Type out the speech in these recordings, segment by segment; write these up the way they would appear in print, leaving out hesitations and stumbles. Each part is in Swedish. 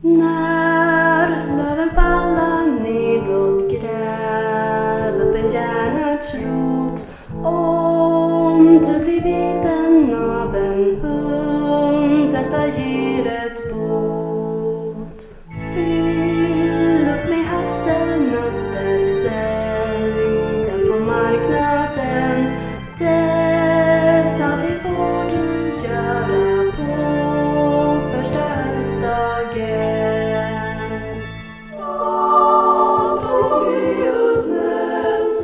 När löven falla nedåt, gräv upp en järnörts rot. Om du blir biten av en hund, detta ger ett bot. Fyll upp med hasselnötter, sälj den på marknaden. Detta det får du göra på första höstdagen. Bartolomeusmäss,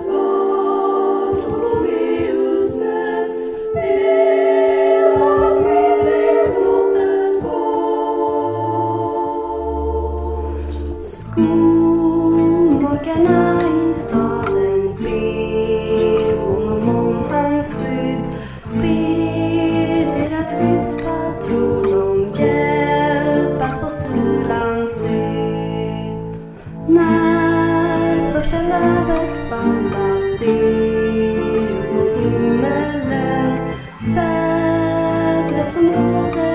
Bartolomeusmäss, hela Sverige blev flottes bort. Skomakarna i staden ber honom om hans skydd, ber deras skyddspatron om hjälp att få sulan sydd. När första lövet falla, ser upp mot himmelen, vädret som råder